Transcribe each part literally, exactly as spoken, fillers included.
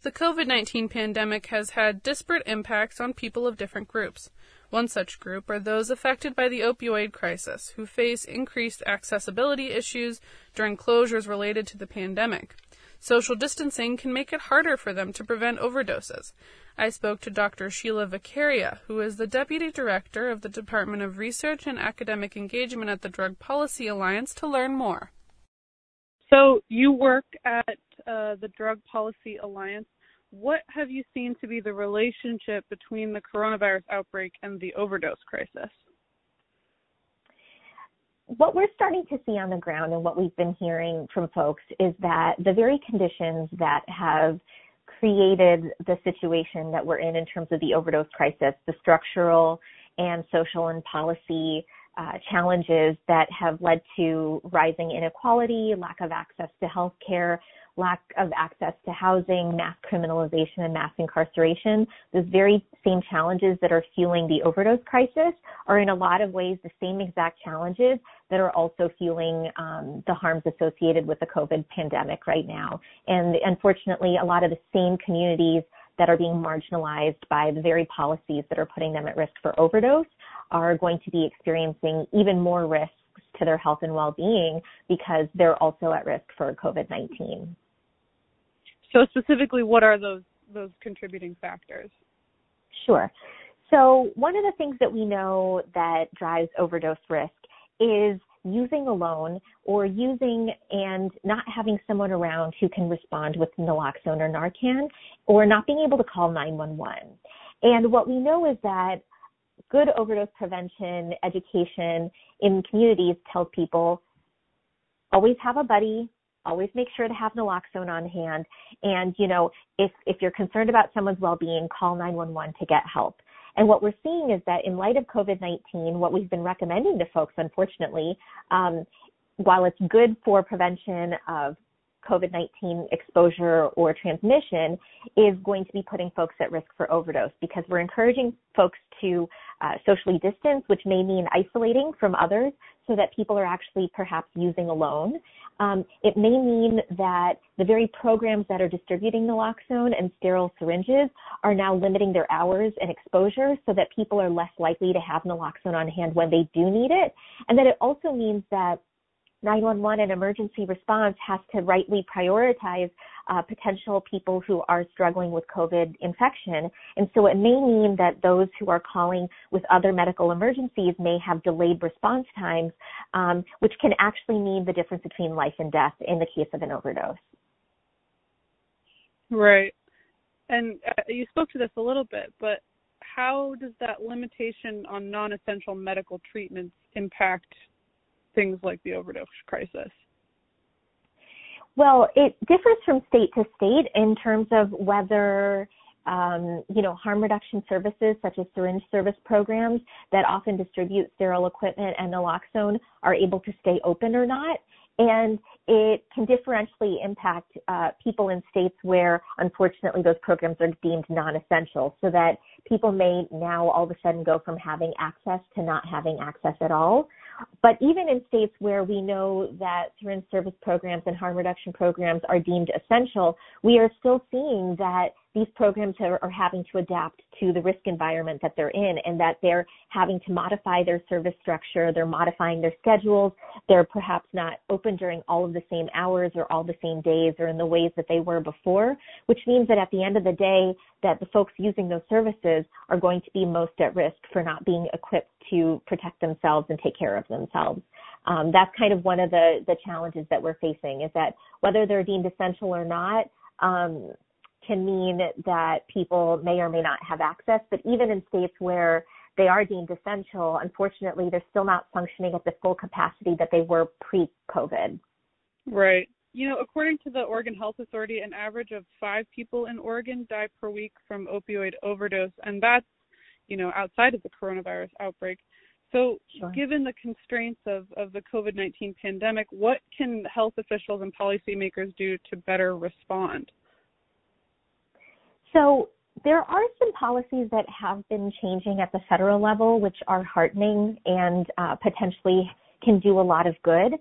The COVID nineteen pandemic has had disparate impacts on people of different groups. One such group are those affected by the opioid crisis, who face increased accessibility issues during closures related to the pandemic. Social distancing can make it harder for them to prevent overdoses. I spoke to Doctor Sheila Vicaria, who is the Deputy Director of the Department of Research and Academic Engagement at the Drug Policy Alliance, to learn more. So you work at uh, the Drug Policy Alliance. What have you seen to be the relationship between the coronavirus outbreak and the overdose crisis? What we're starting to see on the ground and what we've been hearing from folks is that the very conditions that have created the situation that we're in in terms of the overdose crisis, the structural and social and policy uh, challenges that have led to rising inequality, lack of access to health care, lack of access to housing, mass criminalization, and mass incarceration, those very same challenges that are fueling the overdose crisis are in a lot of ways the same exact challenges that are also fueling um, the harms associated with the COVID pandemic right now. And unfortunately, a lot of the same communities that are being marginalized by the very policies that are putting them at risk for overdose are going to be experiencing even more risks to their health and well-being because they're also at risk for COVID nineteen. So specifically, what are those those contributing factors? Sure. So one of the things that we know that drives overdose risk is using alone or using and not having someone around who can respond with naloxone or Narcan, or not being able to call nine one one. And what we know is that good overdose prevention education in communities tells people always have a buddy, always make sure to have naloxone on hand. And, you know, if, if you're concerned about someone's well-being, call nine one one to get help. And what we're seeing is that in light of COVID nineteen, what we've been recommending to folks, unfortunately, um, while it's good for prevention of COVID nineteen exposure or transmission, is going to be putting folks at risk for overdose, because we're encouraging folks to uh, socially distance, which may mean isolating from others so that people are actually perhaps using alone. Um, it may mean that the very programs that are distributing naloxone and sterile syringes are now limiting their hours and exposure so that people are less likely to have naloxone on hand when they do need it. And then it also means that nine one one and emergency response has to rightly prioritize uh, potential people who are struggling with COVID infection. And so it may mean that those who are calling with other medical emergencies may have delayed response times, um, which can actually mean the difference between life and death in the case of an overdose. Right. And uh, you spoke to this a little bit, but how does that limitation on non-essential medical treatments impact things like the overdose crisis? Well, it differs from state to state in terms of whether, um, you know, harm reduction services such as syringe service programs that often distribute sterile equipment and naloxone are able to stay open or not. And it can differentially impact uh, people in states where, unfortunately, those programs are deemed non-essential, so that people may now all of a sudden go from having access to not having access at all. But even in states where we know that syringe service programs and harm reduction programs are deemed essential, we are still seeing that these programs are, are having to adapt to the risk environment that they're in, and that they're having to modify their service structure, they're modifying their schedules, they're perhaps not open during all of the same hours or all the same days or in the ways that they were before, which means that at the end of the day, that the folks using those services are going to be most at risk for not being equipped to protect themselves and take care of themselves. Um, that's kind of one of the, the challenges that we're facing, is that whether they're deemed essential or not, um, can mean that people may or may not have access. But even in states where they are deemed essential, unfortunately, they're still not functioning at the full capacity that they were pre-COVID. Right. You know, according to the Oregon Health Authority, an average of five people in Oregon die per week from opioid overdose, and that's, you know, outside of the coronavirus outbreak. So Sure. Given the constraints of, of the COVID nineteen pandemic, what can health officials and policymakers do to better respond? So there are some policies that have been changing at the federal level, which are heartening and uh, potentially can do a lot of good.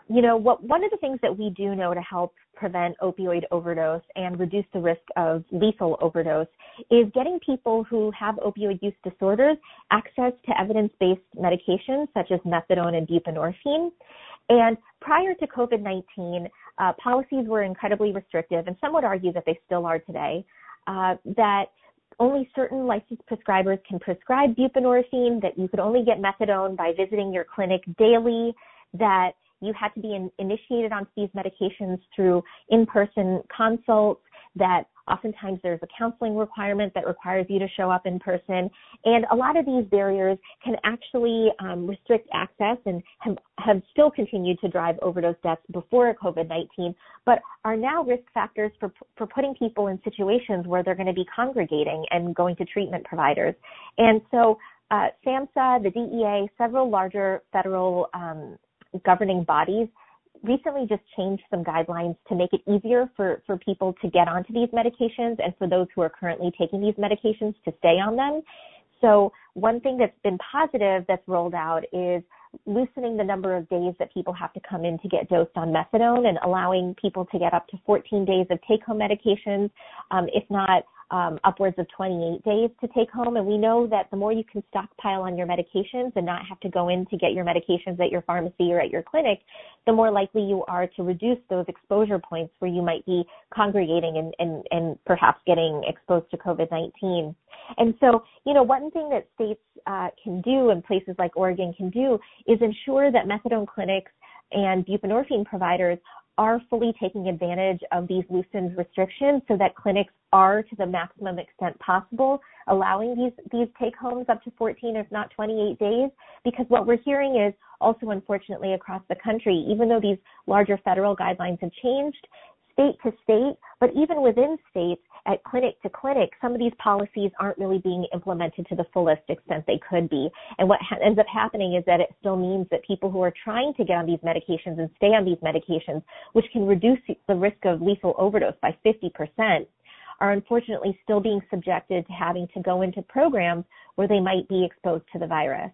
you know, what one of the things that we do know to help prevent opioid overdose and reduce the risk of lethal overdose is getting people who have opioid use disorders access to evidence-based medications such as methadone and buprenorphine. And prior to COVID nineteen, uh, policies were incredibly restrictive, and some would argue that they still are today, uh, that only certain licensed prescribers can prescribe buprenorphine, that you could only get methadone by visiting your clinic daily, that you had to be in, initiated onto these medications through in-person consults, that oftentimes there's a counseling requirement that requires you to show up in person. And a lot of these barriers can actually um, restrict access and have, have still continued to drive overdose deaths before COVID nineteen, but are now risk factors for, for putting people in situations where they're going to be congregating and going to treatment providers. And so uh, SAMHSA, the D E A, several larger federal um, governing bodies recently just changed some guidelines to make it easier for, for people to get onto these medications and for those who are currently taking these medications to stay on them. So one thing that's been positive that's rolled out is loosening the number of days that people have to come in to get dosed on methadone and allowing people to get up to fourteen days of take-home medications, um, if not um, upwards of twenty-eight days to take home. And we know that the more you can stockpile on your medications and not have to go in to get your medications at your pharmacy or at your clinic, the more likely you are to reduce those exposure points where you might be congregating and, and, and perhaps getting exposed to COVID nineteen. And so, you know, one thing that states uh, can do and places like Oregon can do is ensure that methadone clinics and buprenorphine providers are fully taking advantage of these loosened restrictions so that clinics are, to the maximum extent possible, allowing these, these take-homes up to fourteen, if not twenty-eight days, because what we're hearing is also, unfortunately, across the country, even though these larger federal guidelines have changed, state to state, but even within states, at clinic to clinic, some of these policies aren't really being implemented to the fullest extent they could be. And what ha- ends up happening is that it still means that people who are trying to get on these medications and stay on these medications, which can reduce the risk of lethal overdose by fifty percent, are unfortunately still being subjected to having to go into programs where they might be exposed to the virus.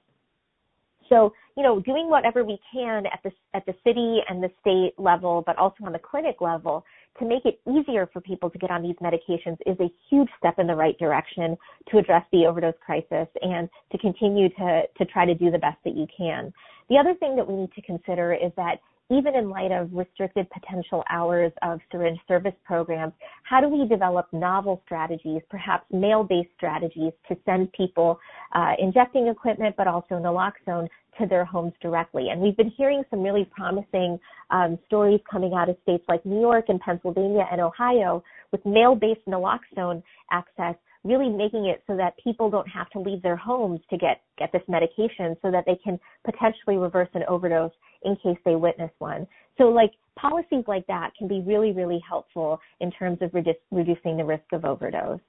So, you know, doing whatever we can at the, at the city and the state level, but also on the clinic level, to make it easier for people to get on these medications is a huge step in the right direction to address the overdose crisis and to continue to, to try to do the best that you can. The other thing that we need to consider is that even in light of restricted potential hours of syringe service programs, how do we develop novel strategies, perhaps mail-based strategies, to send people uh, injecting equipment, but also naloxone to their homes directly? And we've been hearing some really promising um, stories coming out of states like New York and Pennsylvania and Ohio with mail-based naloxone access, really making it so that people don't have to leave their homes to get, get this medication so that they can potentially reverse an overdose in case they witness one. So like policies like that can be really, really helpful in terms of redu- reducing the risk of overdose.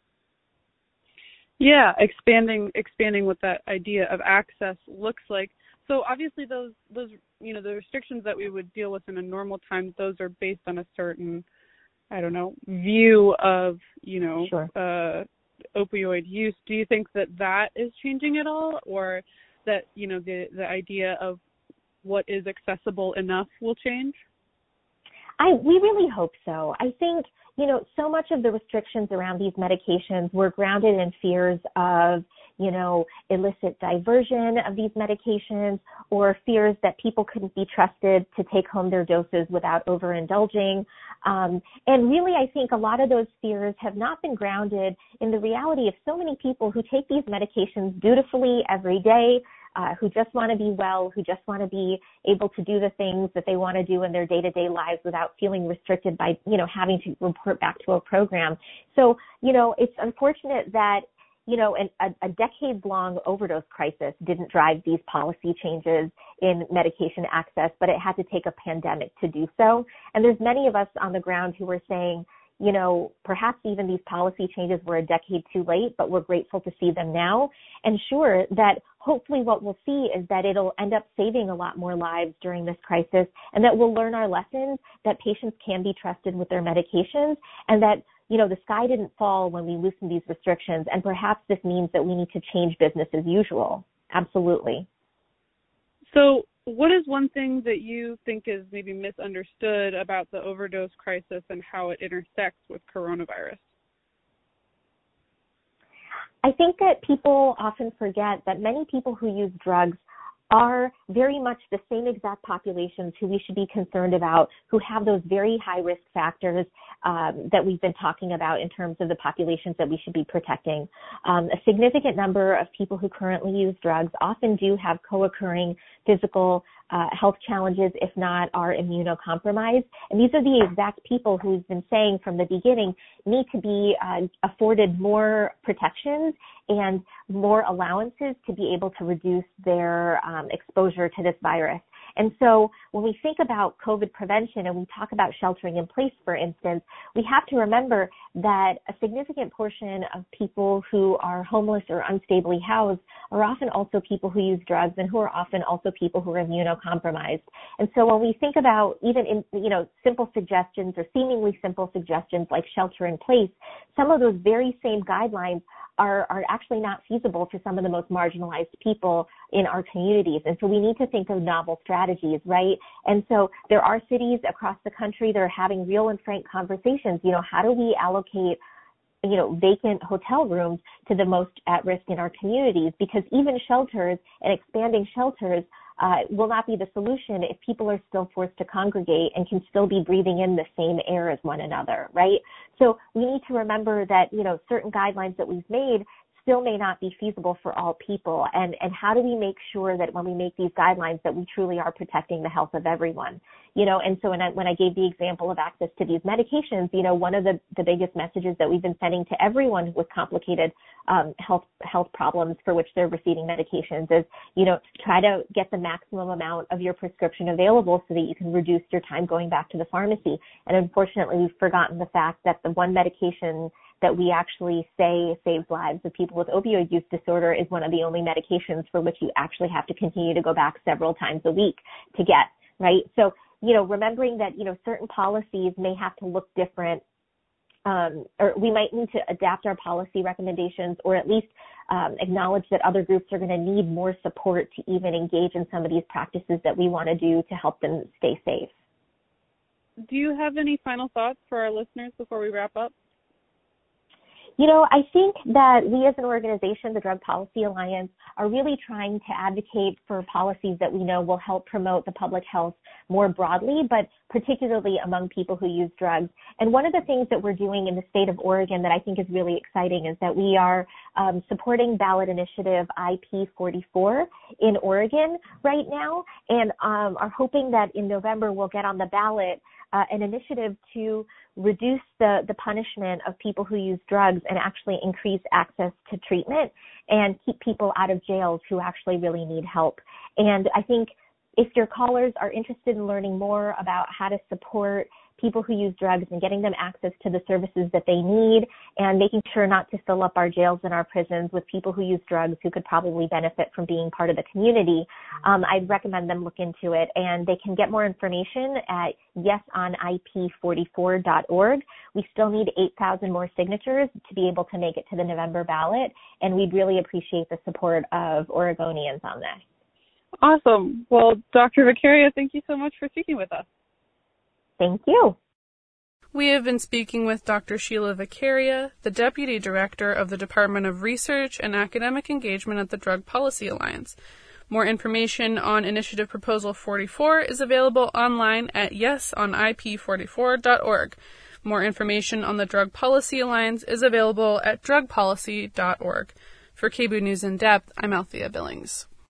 Yeah, expanding expanding what that idea of access looks like. So obviously those those you know the restrictions that we would deal with in a normal time, those are based on a certain, I don't know, view of, you know, Sure. uh, opioid use. Do you think that that is changing at all, or that, you know, the, the idea of what is accessible enough will change? I, we really hope so. I think, you know, so much of the restrictions around these medications were grounded in fears of, you know, illicit diversion of these medications, or fears that people couldn't be trusted to take home their doses without overindulging. Um, and really, I think a lot of those fears have not been grounded in the reality of so many people who take these medications dutifully every day, uh, who just want to be well, who just want to be able to do the things that they want to do in their day-to-day lives without feeling restricted by, you know, having to report back to a program. So, you know, it's unfortunate that, you know, an, a, a decades-long overdose crisis didn't drive these policy changes in medication access, but it had to take a pandemic to do so. And there's many of us on the ground who were saying, you know, perhaps even these policy changes were a decade too late, but we're grateful to see them now. And sure, that hopefully what we'll see is that it'll end up saving a lot more lives during this crisis, and that we'll learn our lessons, that patients can be trusted with their medications, and that, you know, the sky didn't fall when we loosened these restrictions, and perhaps this means that we need to change business as usual. Absolutely. So what is one thing that you think is maybe misunderstood about the overdose crisis and how it intersects with coronavirus? I think that people often forget that many people who use drugs are very much the same exact populations who we should be concerned about, who have those very high risk factors um, that we've been talking about in terms of the populations that we should be protecting. Um, a significant number of people who currently use drugs often do have co-occurring physical uh, health challenges, if not are immunocompromised. And these are the exact people who we've been saying from the beginning need to be uh, afforded more protections and more allowances to be able to reduce their um, exposure to this virus. And so when we think about COVID prevention and we talk about sheltering in place, for instance, we have to remember that a significant portion of people who are homeless or unstably housed are often also people who use drugs and who are often also people who are immunocompromised. And so when we think about even in, you know, simple suggestions or seemingly simple suggestions like shelter in place, some of those very same guidelines are, are actually not feasible for some of the most marginalized people in our communities. And so we need to think of novel strategies, right? And so there are cities across the country that are having real and frank conversations. You know, how do we allocate, you know, vacant hotel rooms to the most at risk in our communities? Because even shelters and expanding shelters uh, will not be the solution if people are still forced to congregate and can still be breathing in the same air as one another, right? So we need to remember that, you know, certain guidelines that we've made still may not be feasible for all people. And, and how do we make sure that when we make these guidelines that we truly are protecting the health of everyone? You know, and so when I, when I gave the example of access to these medications, you know, one of the, the biggest messages that we've been sending to everyone with complicated um, health health problems for which they're receiving medications is, you know, try to get the maximum amount of your prescription available so that you can reduce your time going back to the pharmacy. And unfortunately, we've forgotten the fact that the one medication that we actually say saves lives of people with opioid use disorder is one of the only medications for which you actually have to continue to go back several times a week to get, right? So, you know, remembering that, you know, certain policies may have to look different, um, or we might need to adapt our policy recommendations or at least um, acknowledge that other groups are going to need more support to even engage in some of these practices that we want to do to help them stay safe. Do you have any final thoughts for our listeners before we wrap up? You know, I think that we as an organization, the Drug Policy Alliance, are really trying to advocate for policies that we know will help promote the public health more broadly, but particularly among people who use drugs. And one of the things that we're doing in the state of Oregon that I think is really exciting is that we are um, supporting ballot initiative I P forty-four in Oregon right now, and um, are hoping that in November we'll get on the ballot Uh, an initiative to reduce the, the punishment of people who use drugs and actually increase access to treatment and keep people out of jails who actually really need help. And I think if your callers are interested in learning more about how to support people who use drugs and getting them access to the services that they need and making sure not to fill up our jails and our prisons with people who use drugs who could probably benefit from being part of the community, um, I'd recommend them look into it. And they can get more information at yes on I P forty-four dot org. We still need eight thousand more signatures to be able to make it to the November ballot, and we'd really appreciate the support of Oregonians on this. Awesome. Well, Doctor Vacaria, thank you so much for speaking with us. Thank you. We have been speaking with Doctor Sheila Vacaria, the Deputy Director of the Department of Research and Academic Engagement at the Drug Policy Alliance. More information on Initiative Proposal forty-four is available online at yes on I P forty-four dot org. More information on the Drug Policy Alliance is available at drug policy dot org. For K B O O News in Depth, I'm Althea Billings.